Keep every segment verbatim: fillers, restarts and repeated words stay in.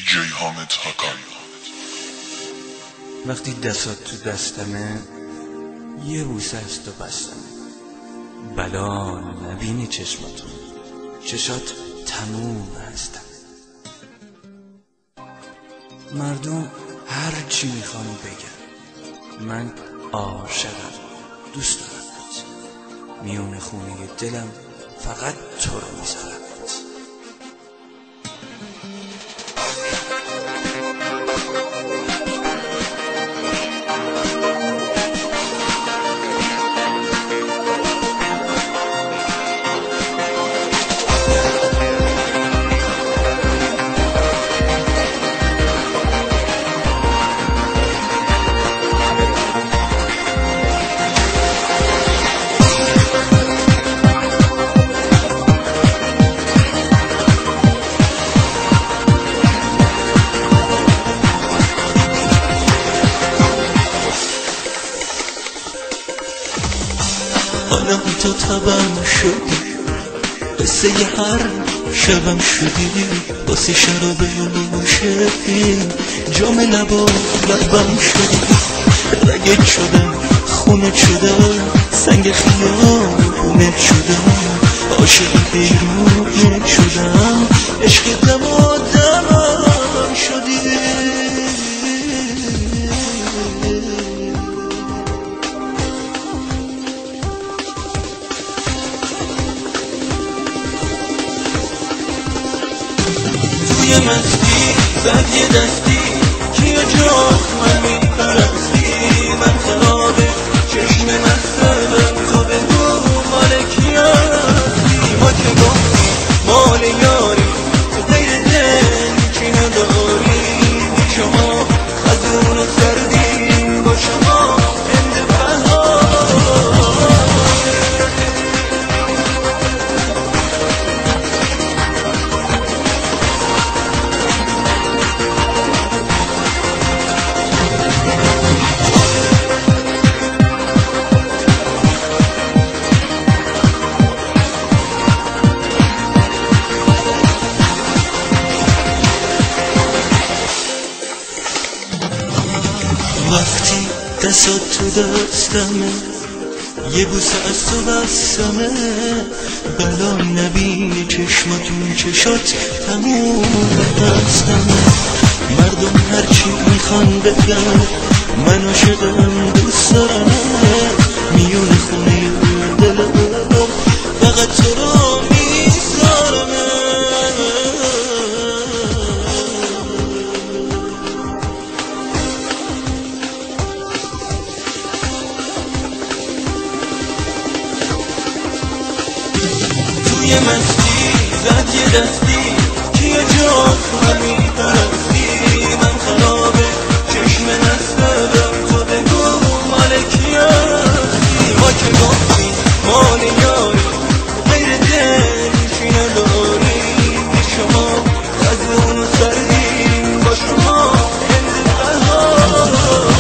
جی حامد حقانی. وقتی دستات تو دستمه یه بوسه از تو بستمه، بلا نبینی چشماتون، چشات تموم هستم. مردم هر چی میخوان بگن، من عاشقم، دوست دارمت، میون خونه دلم فقط تو رو میذارم. حالا تو تبم شدی، قصه ی هر شبم شدی، واسه شراب نوشیدن جام لبا لبم شدی. رگت شدم، خونت شدم، سنگ خیابونت شدم، عاشق بیرونت شدم، عشق دم و دمم شدی. توی مستی زد یه دستی، کیا جاست من میپرستی، من خرابه چشم مستم، تو بگو مال کیا هستی. ما که گفتی مال یاری، تو غیر دل چی نداری، بی شما خزون و سردی، با شما هند بهار. وقتی دستات تو دستمه، یه بوسه از تو بستمه، بلا نبینی چشماتون، چشات تموم هستمه. مردم هرچی میخوان بگن، من عاشقم، دوست دارمه، میون خونه دلم فقط تو رو میذارمه. توی مستی زد یه دستی، کیا جاست من میپرستی، من خرابه چشم نستدم، تو بگو مال کیا هستی. ما که گفتی مال یاری، غیر دل چی نداری، بی شما خزون و سردی، با شما هند بهار.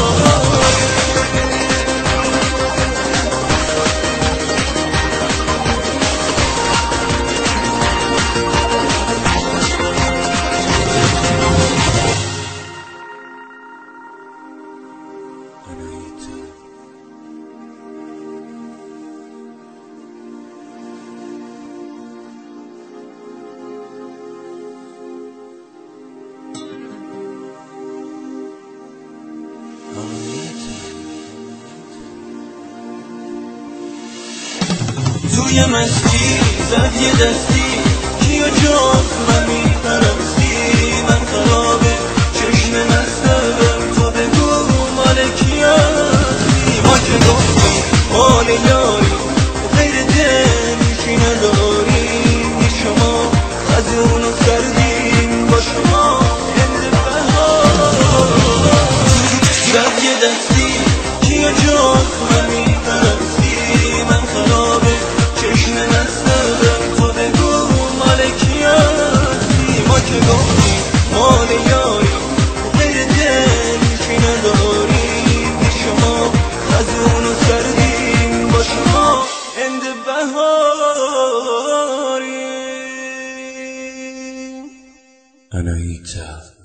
توی مستی زد یه دستی، کیا جاست من میپرستی، من خرابه چشم نستدم، تو بگو مال کیا هستی. ما که گفتی مال یاری، غیر دل چی نداری، بی شما خزون و سردی، با شما هند بهار. زد یه دستی، کیا جاست من میپرستی، من خرابه چشم نستدم، تو بگو مال کیا هستی. ما که گفتی مال یاری، غیر دل چی نداری، بی شما خزون و سردی، با شما هند بهاری. آناهیتا